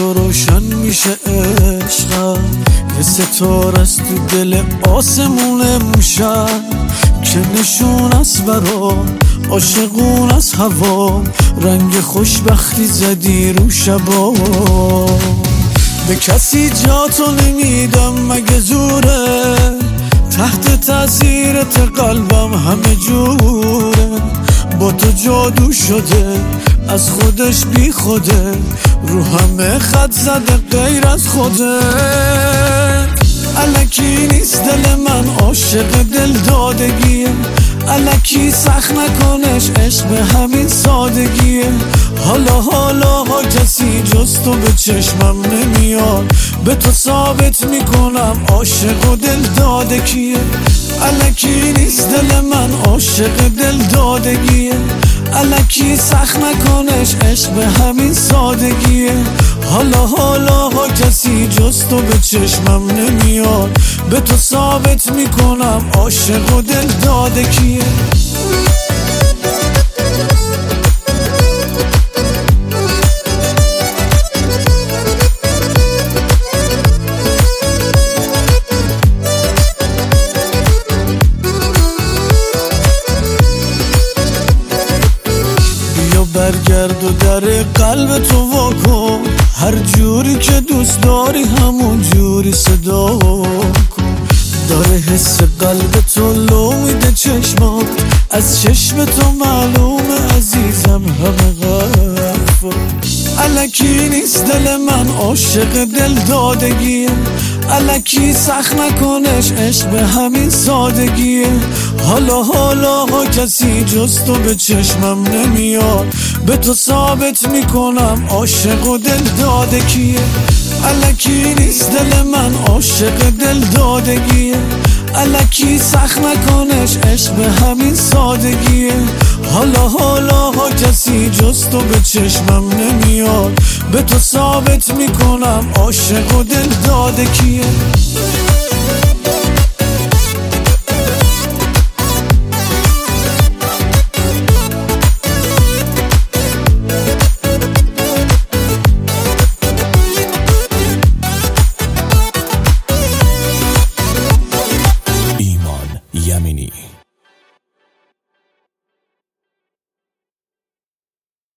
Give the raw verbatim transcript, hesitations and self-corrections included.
تو روشن میشه عشقم، یه ستاره است تو دل آسمون موشم که نشون است برام عاشقون از هوا، رنگ خوشبختی زدی رو شبا. به کسی جا تو نمیدم مگه زوره، تحت تاثیرت قلبم همه جوره. با تو جادو شده از خودش بی خوده، رو همه خط زده غیر از خوده. الکی نیست دل من عاشق دل دادگیه، الکی سخت نکنش عشق به همین سادگیه. حالا حالا ها کسی جز تو به چشمم نمیاد، به تو ثابت میکنم عاشق و دل داده کیه. الکی نیست دل من عاشق دل دادگیه، الکی سخت نکنش عشق به همین سادگیه. حالا حالا ها کسی جز تو به چشمم نمیاد، به تو ثابت میکنم عاشق و دل داده کیه. برگرد و در قلب تو واکن، هر جوری که دوست داری همون جوری صدا کن. داره حس قلب تو لو میده چشمات، از چشم تو معلومه عزیزم همه غرفا. الکی نیست دل من عاشق دل دادگیه، الکی سخت نکنش عشق به همین سادگیه. حالا حالا ها کسی جز تو به چشمم نمیاد، به تو ثابت میکنم عاشق و دل داده کیه. الکی نیست دل من عاشق دل دادگیه، الکی سخت نکنش عشق به همین سادگیه. حالا حالا ها کسی جز تو به چشمم نمیاد، به تو ثابت میکنم عاشق و دل داده کیه.